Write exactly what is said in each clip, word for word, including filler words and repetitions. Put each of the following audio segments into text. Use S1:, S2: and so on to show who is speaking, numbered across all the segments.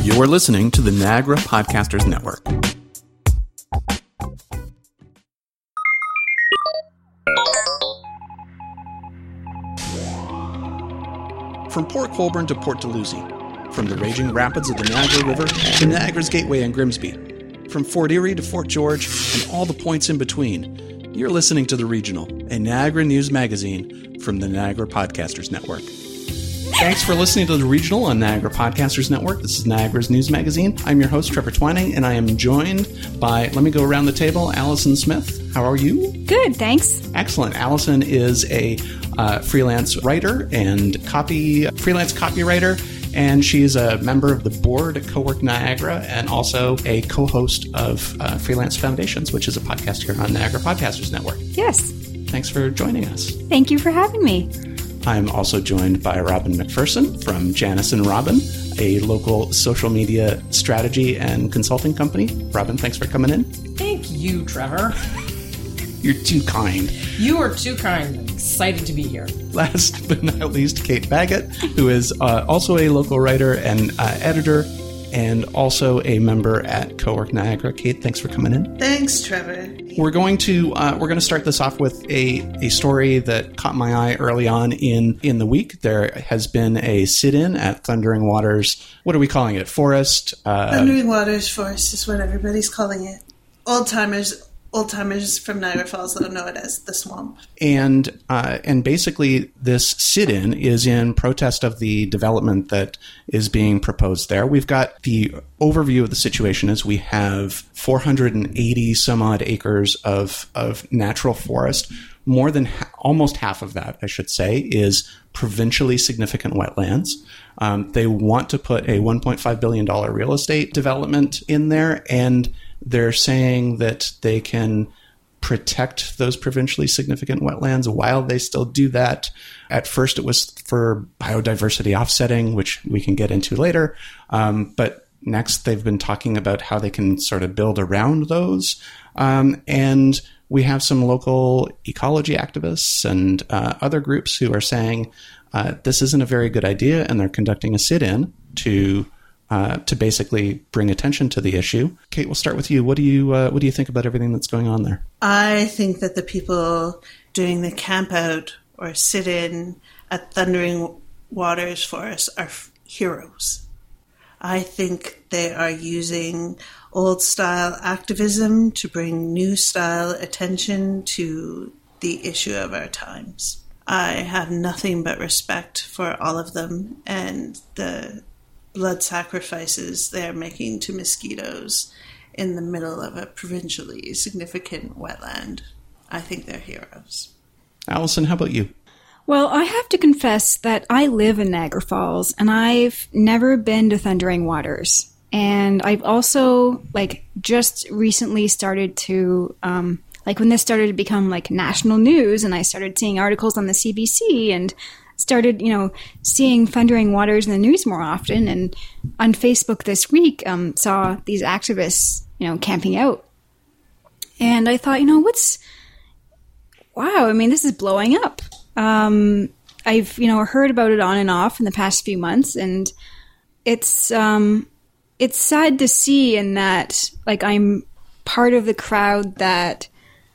S1: You're listening to the Niagara Podcasters Network. From Port Colborne to Port Dalhousie, from the raging rapids of the Niagara River to Niagara's Gateway and Grimsby, from Fort Erie to Fort George and all the points in between, you're listening to The Regional, a Niagara news magazine from the Niagara Podcasters Network. Thanks for listening to The Regional on Niagara Podcasters Network. This is Niagara's news magazine. I'm your host, Trevor Twining, and I am joined by, let me go around the table, Allison Smith. How are you?
S2: Good, thanks.
S1: Excellent. Allison is a uh, freelance writer and copy freelance copywriter, and she is a member of the board at Co-work Niagara and also a co-host of uh, Freelance Foundations, which is a podcast here on Niagara Podcasters Network.
S2: Yes.
S1: Thanks for joining us.
S2: Thank you for having me.
S1: I'm also joined by Robin McPherson from Janice and Robin, a local social media strategy and consulting company. Robin, thanks for coming in.
S3: Thank you, Trevor.
S1: You're too kind.
S3: You are too kind. I'm excited to be here.
S1: Last but not least, Kate Baggett, who is uh, also a local writer and uh, editor and also a member at Co-work Niagara. Kate, thanks for coming in.
S4: Thanks, Trevor.
S1: We're going to uh, we're going to start this off with a, a story that caught my eye early on in, in the week. There has been a sit-in at Thundering Waters. What are we calling it? Forest? Uh,
S4: Thundering Waters Forest is what everybody's calling it. Old-timers Old-timers from Niagara Falls that know it as the swamp.
S1: And uh, and basically this sit-in is in protest of the development that is being proposed there. We've got the overview of the situation is we have four hundred eighty some odd acres of, of natural forest. More than ha- almost half of that, I should say, is provincially significant wetlands. Um, they want to put a one point five billion dollars real estate development in there, and they're saying that they can protect those provincially significant wetlands while they still do that. At first, it was for biodiversity offsetting, which we can get into later. Um, but next, they've been talking about how they can sort of build around those. Um, and we have some local ecology activists and uh, other groups who are saying uh, this isn't a very good idea, and they're conducting a sit-in to Uh, to basically bring attention to the issue. Kate, we'll start with you. What do you uh, what do you think about everything that's going on there?
S4: I think that the people doing the camp out or sit-in at Thundering Waters Forest are f- heroes. I think they are using old-style activism to bring new-style attention to the issue of our times. I have nothing but respect for all of them and the blood sacrifices they're making to mosquitoes in the middle of a provincially significant wetland. I think they're heroes.
S1: Allison, how about you?
S2: Well, I have to confess that I live in Niagara Falls, and I've never been to Thundering Waters. And I've also, like, just recently started to, um, like, when this started to become, like, national news, and I started seeing articles on the C B C, and started, you know, seeing Thundering Waters in the news more often, and on Facebook this week um, saw these activists, you know, camping out. And I thought, you know, what's, wow, I mean, this is blowing up. Um, I've, you know, heard about it on and off in the past few months, and it's, um, it's sad to see in that, like, I'm part of the crowd that,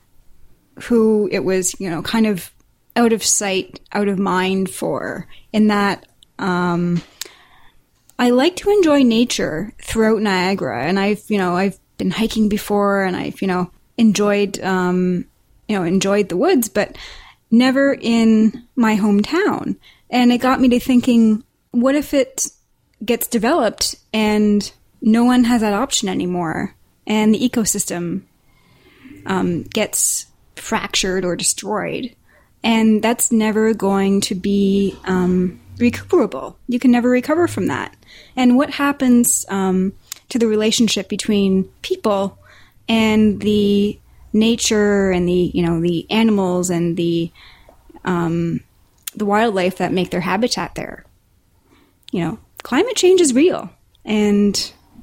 S2: who it was, you know, kind of out of sight, out of mind for, in that um, I like to enjoy nature throughout Niagara, and I've, you know, I've been hiking before, and I've, you know, enjoyed, um, you know, enjoyed the woods, but never in my hometown. And it got me to thinking, what if it gets developed and no one has that option anymore, and the ecosystem um, gets fractured or destroyed? And that's never going to be um, recuperable. You can never recover from that. And what happens um, to the relationship between people and the nature and the, you know, the animals and the um, the wildlife that make their habitat there? You know, climate change is real, and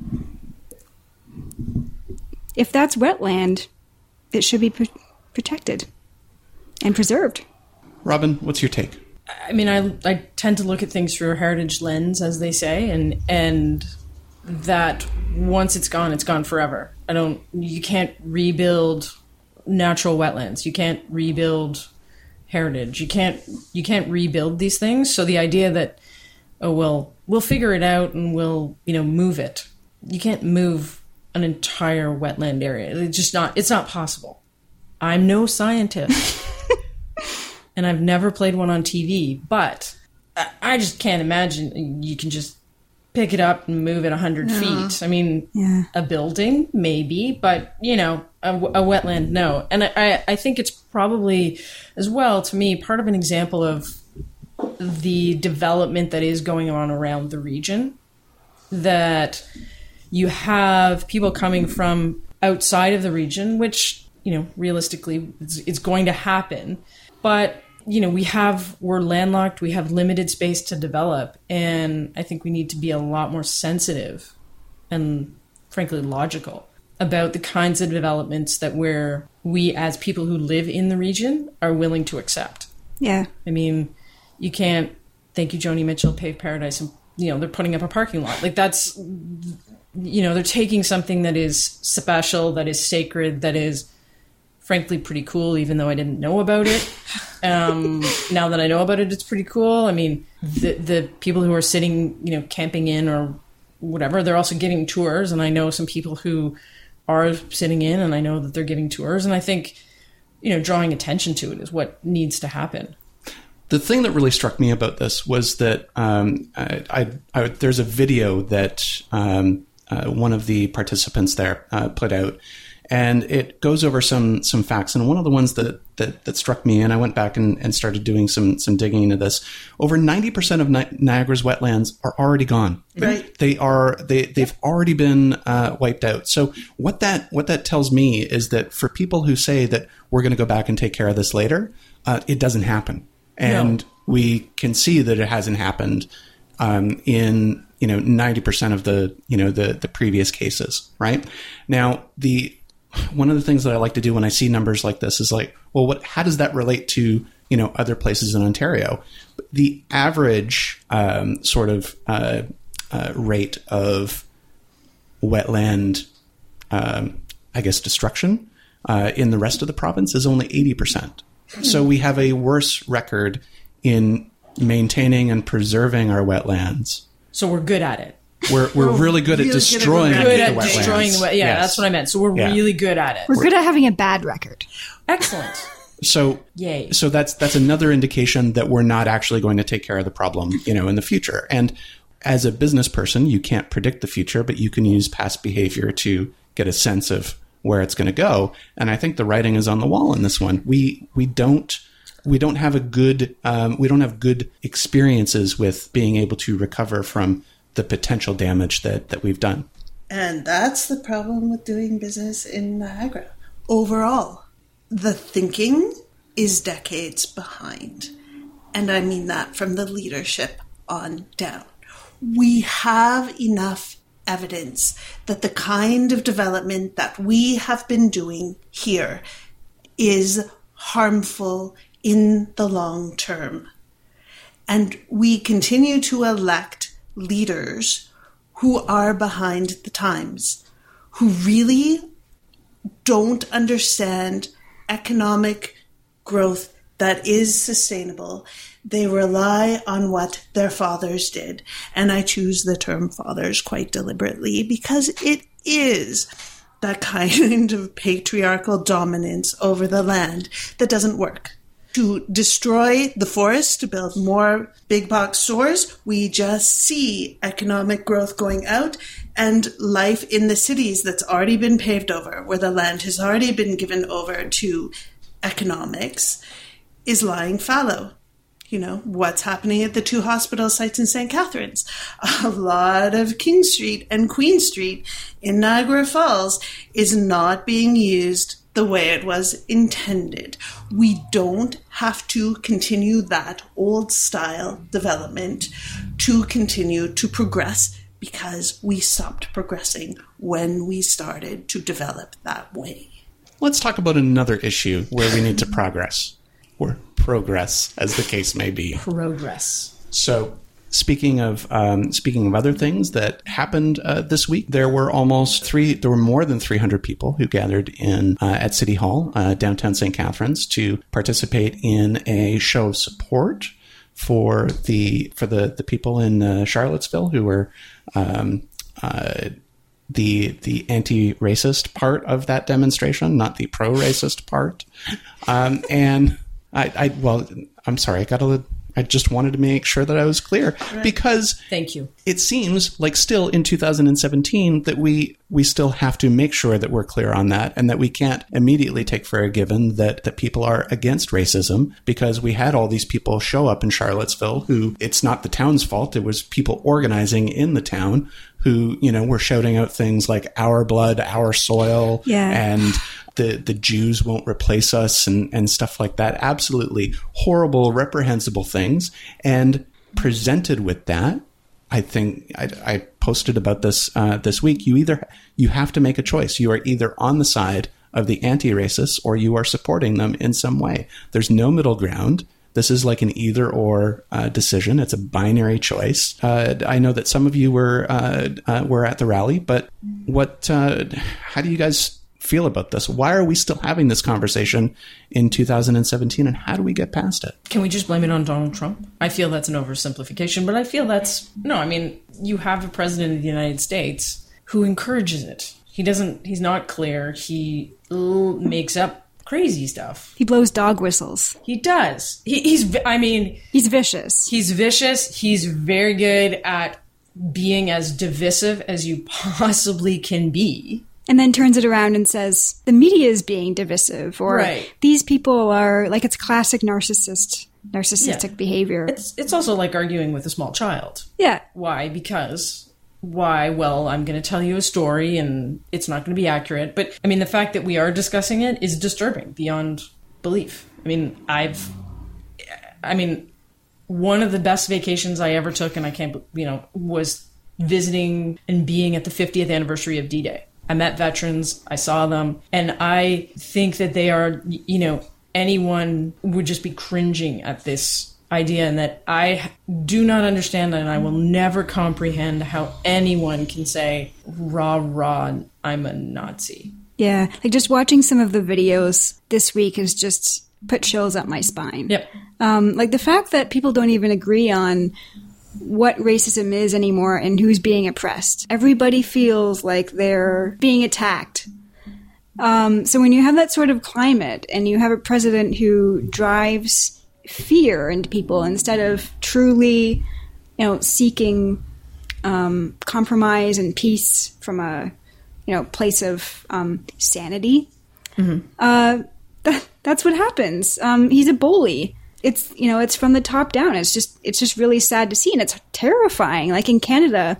S2: if that's wetland, it should be pr- protected and preserved.
S1: Robin, what's your take?
S3: I mean, I I tend to look at things through a heritage lens, as they say, and and that once it's gone, it's gone forever. I don't, you can't rebuild natural wetlands. You can't rebuild heritage. You can't, you can't rebuild these things. So the idea that, oh, well, we'll figure it out and we'll, you know, move it. You can't move an entire wetland area. It's just not, it's not possible. I'm no scientist and I've never played one on T V, but I, I just can't imagine you can just pick it up and move it a hundred
S2: No.
S3: feet. I mean,
S2: Yeah.
S3: a building, maybe, but, you know, a, a wetland, no. And I, I, I think it's probably, as well, to me, part of an example of the development that is going on around the region, that you have people coming from outside of the region, which, you know, realistically, it's, it's going to happen. But you know, we have, we're landlocked, we have limited space to develop. And I think we need to be a lot more sensitive and frankly logical about the kinds of developments that we're, we as people who live in the region are willing to accept.
S2: Yeah.
S3: I mean, you can't, thank you, Joni Mitchell, pave paradise, and, you know, they're putting up a parking lot. Like that's, you know, they're taking something that is special, that is sacred, that is frankly pretty cool, even though I didn't know about it. Um, now that I know about it, it's pretty cool. I mean, the the people who are sitting, you know, camping in or whatever, they're also giving tours. And I know some people who are sitting in, and I know that they're giving tours. And I think, you know, drawing attention to it is what needs to happen.
S1: The thing that really struck me about this was that um, I, I, I, there's a video that um, uh, one of the participants there uh, put out. And it goes over some some facts. And one of the ones that that, that struck me, and I went back and, and started doing some some digging into this, over ninety percent of Ni- Niagara's wetlands are already gone.
S4: Right.
S1: They are they they've already been uh, wiped out. So what that what that tells me is that for people who say that we're going to go back and take care of this later, uh, it doesn't happen. And
S3: No.
S1: we can see that it hasn't happened um, in you know ninety percent of the you know the the previous cases. Right now, the one of the things that I like to do when I see numbers like this is like, well, what? How does that relate to you know other places in Ontario? The average um, sort of uh, uh, rate of wetland, um, I guess, destruction uh, in the rest of the province is only eighty percent. So we have a worse record in maintaining and preserving our wetlands.
S3: So we're good at it.
S1: We're we're really good
S4: really
S1: at
S4: good at
S1: destroying
S4: remembering.
S3: Good
S1: the
S3: at
S1: wetlands.
S3: destroying the wet. Yeah,
S1: Yes.
S3: that's what I meant. So we're
S1: Yeah.
S3: really good at it.
S2: We're good at having a bad record.
S3: Excellent.
S1: So
S3: Yay.
S1: So that's that's another indication that we're not actually going to take care of the problem, you know, in the future. And as a business person, you can't predict the future, but you can use past behavior to get a sense of where it's going to go. And I think the writing is on the wall in this one. We we don't we don't have a good um, we don't have good experiences with being able to recover from the potential damage that that we've done.
S4: And that's the problem with doing business in Niagara. Overall, the thinking is decades behind. And I mean that from the leadership on down. We have enough evidence that the kind of development that we have been doing here is harmful in the long term. And we continue to elect leaders who are behind the times, who really don't understand economic growth that is sustainable. They rely on what their fathers did. And I choose the term fathers quite deliberately because it is that kind of patriarchal dominance over the land that doesn't work. To destroy the forest, to build more big box stores, we just see economic growth going out and life in the cities that's already been paved over, where the land has already been given over to economics, is lying fallow. You know, what's happening at the two hospital sites in Saint Catharines? A lot of King Street and Queen Street in Niagara Falls is not being used the way it was intended. We don't have to continue that old style development to continue to progress because we stopped progressing when we started to develop that way.
S1: Let's talk about another issue where we need to progress, or progress, as the case may be.
S3: Progress.
S1: So speaking of um, speaking of other things that happened uh, this week, there were almost three. There were more than three hundred people who gathered in uh, at City Hall, uh, downtown Saint Catharines, to participate in a show of support for the for the the people in uh, Charlottesville who were um, uh, the the anti-racist part of that demonstration, not the pro-racist part. Um, and I, I well, I'm sorry, I got to. I just wanted to make sure that I was clear, right. Because
S3: thank you.
S1: It seems like still in two thousand seventeen that we we still have to make sure that we're clear on that, and that we can't immediately take for a given that, that people are against racism, because we had all these people show up in Charlottesville who, it's not the town's fault. It was people organizing in the town who, you know, were shouting out things like our blood, our soil,
S2: yeah.
S1: and the, the Jews won't replace us and, and stuff like that. Absolutely horrible, reprehensible things. And presented with that, I think I, I posted about this uh, this week. You either you have to make a choice. You are either on the side of the anti-racists or you are supporting them in some way. There's no middle ground. This is like an either or uh, decision. It's a binary choice. Uh, I know that some of you were uh, uh, were at the rally, but what? Uh, how do you guys feel about this? Why are we still having this conversation in two thousand seventeen, and how do we get past it?
S3: Can we just blame it on Donald Trump? I feel that's an oversimplification, but I feel that's no. I mean, you have a president of the United States who encourages it. He doesn't. He's not clear. He l- makes up crazy stuff.
S2: He blows dog whistles.
S3: He does. He, he's, I mean...
S2: He's vicious.
S3: He's vicious. He's very good at being as divisive as you possibly can be.
S2: And then turns it around and says, the media is being divisive, or
S3: right.
S2: These people are, like, it's classic narcissist, narcissistic
S3: yeah.
S2: behavior.
S3: It's, it's also like arguing with a small child.
S2: Yeah.
S3: Why? Because... Why? Well, I'm going to tell you a story and it's not going to be accurate. But, I mean, the fact that we are discussing it is disturbing beyond belief. I mean, I've... I mean, one of the best vacations I ever took, and I can't, you know, was visiting and being at the fiftieth anniversary of D-Day. I met veterans, I saw them, and I think that they are, you know, anyone would just be cringing at this idea, and that I do not understand, and I will never comprehend how anyone can say, rah, rah, I'm a Nazi.
S2: Yeah, like just watching some of the videos this week has just put chills up my spine.
S3: Yep.
S2: Um, like the fact that people don't even agree on what racism is anymore and who's being oppressed. Everybody feels like they're being attacked. Um, so when you have that sort of climate and you have a president who drives fear into people instead of truly, you know, seeking um, compromise and peace from a, you know, place of um, sanity. Mm-hmm. Uh, that, that's what happens. Um, he's a bully. It's, you know, it's from the top down. It's just, it's just really sad to see, and it's terrifying. Like in Canada,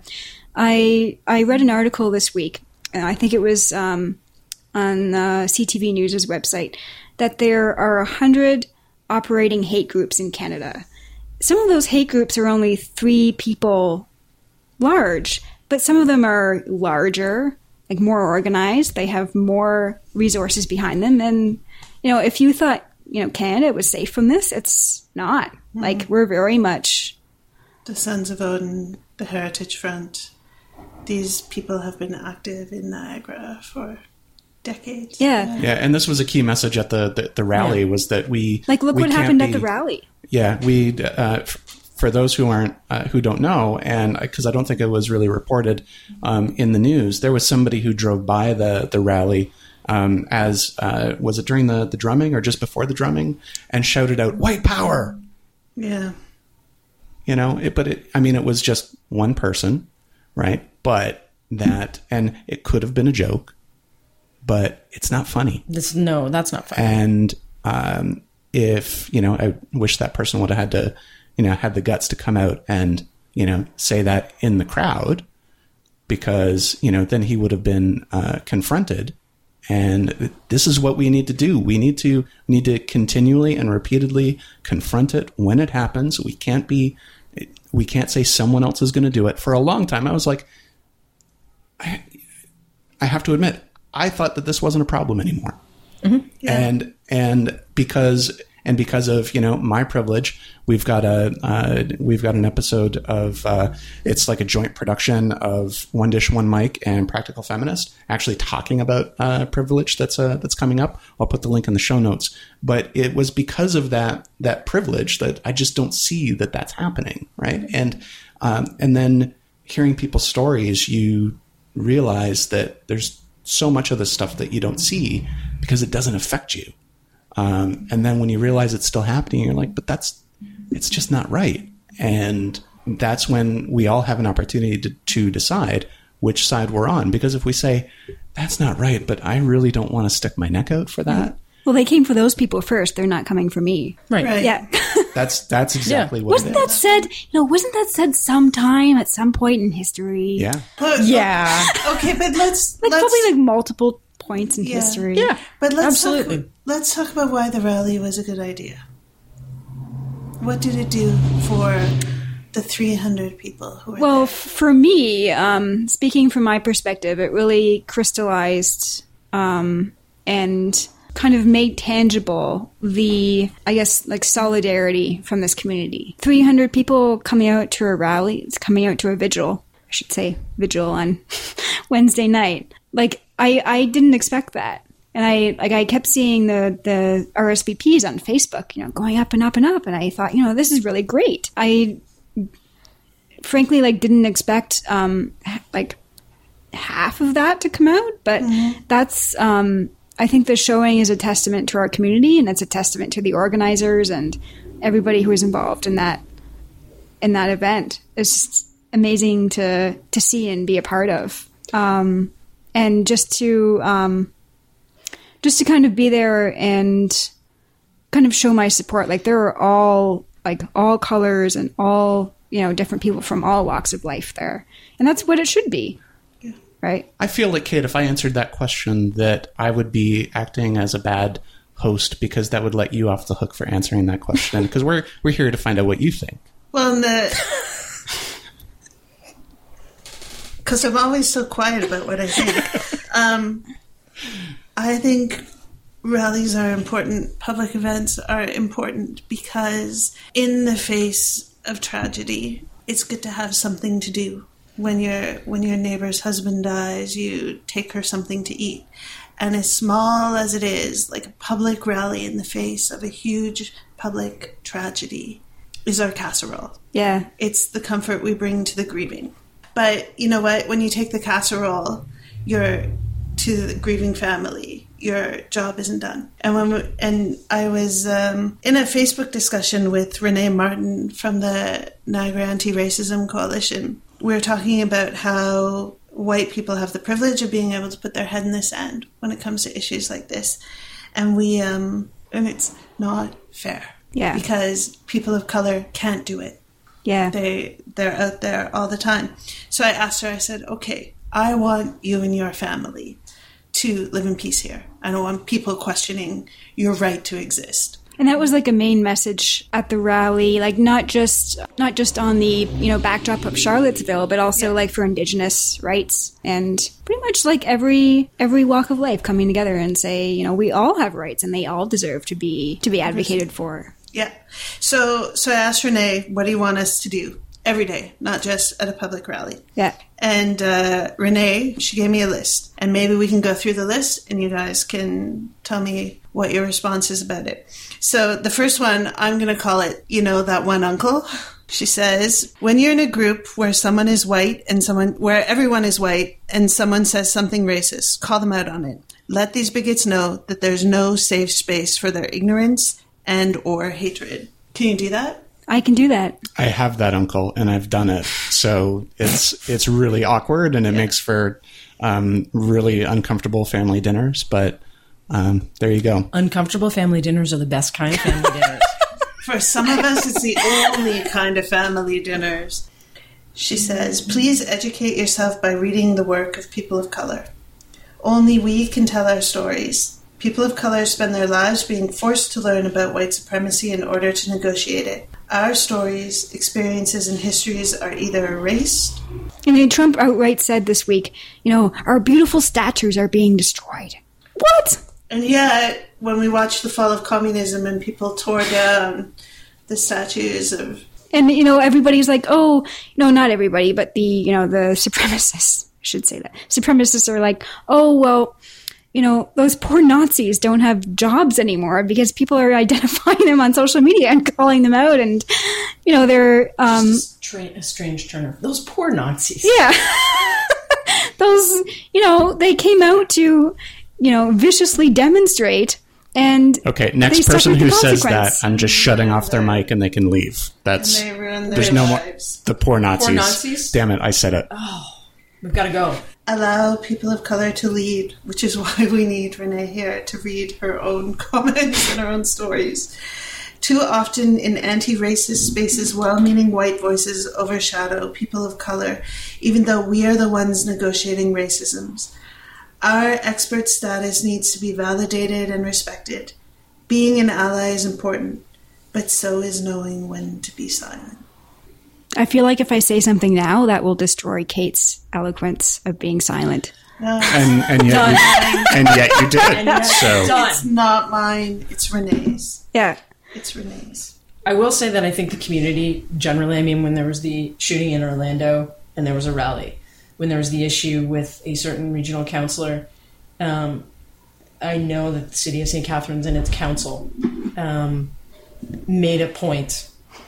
S2: I I read an article this week. And I think it was um, on uh, C T V News' website that there are a hundred operating hate groups in Canada. Some of those hate groups are only three people large, but some of them are larger, like more organized. They have more resources behind them. And, you know, if you thought, you know, Canada was safe from this, it's not. Mm-hmm. Like, we're very much...
S4: The Sons of Odin, the Heritage Front, these people have been active in Niagara for decades.
S2: Yeah.
S1: Yeah, and this was a key message at the, the, the rally, yeah. was that we...
S2: Like, look
S1: we
S2: what
S1: can't
S2: happened
S1: be,
S2: at the rally.
S1: Yeah, we... Uh, f- for those who aren't, uh, who don't know, and because I don't think it was really reported um, in the news, there was somebody who drove by the, the rally um, as, uh, was it during the, the drumming or just before the drumming, and shouted out, "White power!"
S4: Yeah.
S1: You know, it, but it, I mean, it was just one person, right? But that, and it could have been a joke, but it's not funny.
S3: This, no, that's not funny.
S1: And um, if, you know, I wish that person would have had to, you know, had the guts to come out and, you know, say that in the crowd, because, you know, then he would have been uh, confronted. And this is what we need to do. We need to need to continually and repeatedly confront it when it happens. We can't be, we can't say someone else is going to do it. For a long time, I was like, I, I have to admit, I thought that this wasn't a problem anymore.
S3: Mm-hmm.
S4: Yeah.
S1: And, and because, And because of, you know, my privilege, we've got a uh, we've got an episode of uh, it's like a joint production of One Dish, One Mic and Practical Feminist, actually talking about uh, privilege that's uh, that's coming up. I'll put the link in the show notes. But it was because of that that privilege that I just don't see that that's happening, right? And um, and then hearing people's stories, you realize that there's so much of this stuff that you don't see because it doesn't affect you. Um, and then when you realize it's still happening, you're like, but that's, it's just not right. And that's when we all have an opportunity to, to decide which side we're on. Because if we say, that's not right, but I really don't want to stick my neck out for that.
S2: Well, they came for those people first. They're not coming for me.
S3: Right.
S4: Right.
S2: Yeah.
S1: That's, that's exactly
S3: Yeah.
S1: what
S2: Wasn't
S1: it
S2: that
S1: is.
S2: said, you know, wasn't that said sometime at some point in history?
S1: Yeah.
S4: But-
S3: Yeah.
S4: Okay, but let's
S2: Like
S4: let's
S2: probably like multiple points in
S4: Yeah.
S2: history.
S3: Yeah.
S4: but let's
S3: absolutely.
S4: talk, let's talk about why the rally was a good idea. What did it do for the three hundred people who were
S2: Well,
S4: there?
S2: f- for me, um, speaking from my perspective, it really crystallized um, and kind of made tangible the, I guess, like solidarity from this community. three hundred people coming out to a rally, it's coming out to a vigil, I should say vigil on Wednesday night. Like, I, I didn't expect that. And I like I kept seeing the, the R S V Ps on Facebook, you know, going up and up and up. And I thought, you know, this is really great. I frankly like didn't expect um, h- like half of that to come out, but that's um, I think the showing is a testament to our community, and it's a testament to the organizers and everybody who was involved in that in that event. It's just amazing to to see and be a part of, um, and just to. Um, Just to kind of be there and kind of show my support. Like there are all like all colors and all, you know, different people from all walks of life there. And that's what it should be.
S4: Yeah.
S2: Right?
S1: I feel like, Kate, if I answered that question, that I would be acting as a bad host because that would let you off the hook for answering that question. Because we're we're here to find out what you think.
S4: Well, and the because I'm always so quiet about what I think. Um, I think rallies are important. Public events are important because in the face of tragedy, it's good to have something to do. When your when your neighbor's husband dies, you take her something to eat. And as small as it is, like a public rally in the face of a huge public tragedy is our casserole.
S2: Yeah.
S4: It's the comfort we bring to the grieving. But you know what? When you take the casserole, you're to the grieving family, your job isn't done. And when we, and I was um, in a Facebook discussion with Renee Martin from the Niagara Anti-Racism Coalition. We were talking about how white people have the privilege of being able to put their head in the sand when it comes to issues like this, and we um, and it's not fair.
S2: Yeah.
S4: Because people of color can't do it.
S2: Yeah.
S4: They they're out there all the time. So I asked her. I said, "Okay, I want you and your family to live in peace here. I don't want people questioning your right to exist."
S2: And that was like a main message at the rally, like not just not just on the, you know, backdrop of Charlottesville, but also
S4: Yeah.
S2: like for Indigenous rights and pretty much like every every walk of life coming together and say, you know, we all have rights and they all deserve to be to be advocated for.
S4: Yeah. So so I asked Renee, "What do you want us to do every day, not just at a public rally?"
S2: Yeah.
S4: And uh, Renee, she gave me a list. And maybe we can go through the list and you guys can tell me what your response is about it. So the first one, I'm going to call it, you know, that one uncle. She says, when you're in a group where someone is white and someone, where everyone is white and someone says something racist, call them out on it. Let these bigots know that there's no safe space for their ignorance and or hatred. Can you do that?
S2: I can do that.
S1: I have that uncle, and I've done it. So it's it's really awkward, and it makes for um, really uncomfortable family dinners. But um, there you go.
S3: Uncomfortable family dinners are the best kind of family dinners.
S4: For some of us, it's the only kind of family dinners. She says, please educate yourself by reading the work of people of color. Only we can tell our stories. People of color spend their lives being forced to learn about white supremacy in order to negotiate it. Our stories, experiences, and histories are either erased.
S2: I mean, Trump outright said this week, you know, our beautiful statues are being destroyed. What?
S4: And yet, when we watched the fall of communism and people tore down the statues of...
S2: And, you know, everybody's like, oh, no, not everybody, but the, you know, the supremacists, I should say that. Supremacists are like, oh, well, you know, those poor Nazis don't have jobs anymore because people are identifying them on social media and calling them out. And, you know, they're... Um,
S3: Tra- a strange turn of those poor Nazis.
S2: Yeah. Those, you know, they came out to, you know, viciously demonstrate. And
S1: okay, next person who says that, I'm just shutting off their mic and they can leave. That's
S4: and they ruin their
S1: there's no more
S4: lives.
S1: the poor Nazis.
S3: Poor Nazis?
S1: Damn it, I said it.
S3: Oh, we've got to go.
S4: Allow people of color to lead, which is why we need Renee here to read her own comments and her own stories. Too often in anti-racist spaces, well-meaning white voices overshadow people of color, even though we are the ones negotiating racisms. Our expert status needs to be validated and respected. Being an ally is important, but so is knowing when to be silent.
S2: I feel like if I say something now, that will destroy Kate's eloquence of being silent.
S4: No,
S1: And, and, yet, you, and yet you did.
S3: And yet
S1: So
S3: done.
S4: it's not mine, it's Renee's.
S2: Yeah.
S4: It's Renee's.
S3: I will say that I think the community generally, I mean, when there was the shooting in Orlando and there was a rally, when there was the issue with a certain regional councillor, um, I know that the city of Saint Catharines and its council um, made a point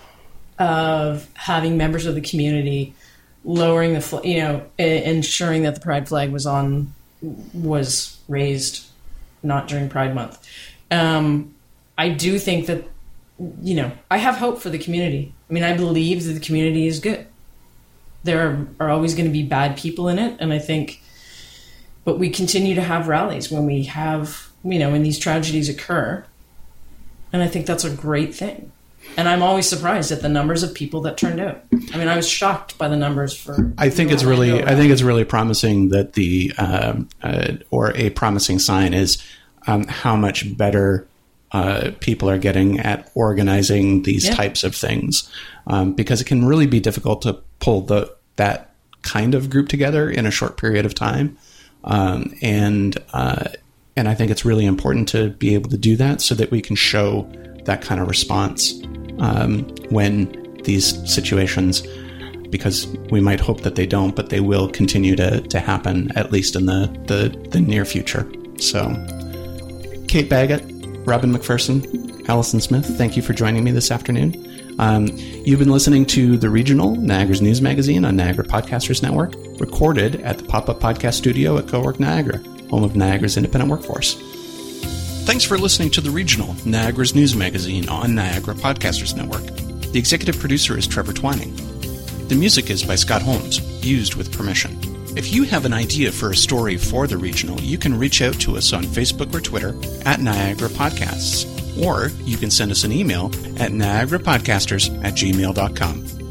S3: of having members of the community lowering the, fl- you know, I- ensuring that the Pride flag was on, was raised, not during Pride Month. Um, I do think that, you know, I have hope for the community. I mean, I believe that the community is good. There are, are always going to be bad people in it, and I think, but we continue to have rallies when we have, you know, when these tragedies occur, and I think that's a great thing. And I'm always surprised at the numbers of people that turned out. I mean, I was shocked by the numbers for.
S1: I think it's really, I think it's really promising that the, um, uh, or a promising sign is um, how much better uh, people are getting at organizing these
S3: Yeah.
S1: types of things, um, because it can really be difficult to pull the that kind of group together in a short period of time, um, and uh, and I think it's really important to be able to do that so that we can show that kind of response um, when these situations, because we might hope that they don't, but they will continue to, to happen, at least in the, the, the near future. So, Kate Baggett, Robin McPherson, Allison Smith, thank you for joining me this afternoon. Um, you've been listening to The Regional, Niagara's news magazine on Niagara Podcasters Network, recorded at the Pop-Up Podcast Studio at Cowork Niagara, home of Niagara's independent workforce. Thanks for listening to The Regional, Niagara's news magazine on Niagara Podcasters Network. The executive producer is Trevor Twining. The music is by Scott Holmes, used with permission. If you have an idea for a story for The Regional, you can reach out to us on Facebook or Twitter at Niagara Podcasts, or you can send us an email at niagara podcasters at gmail dot com.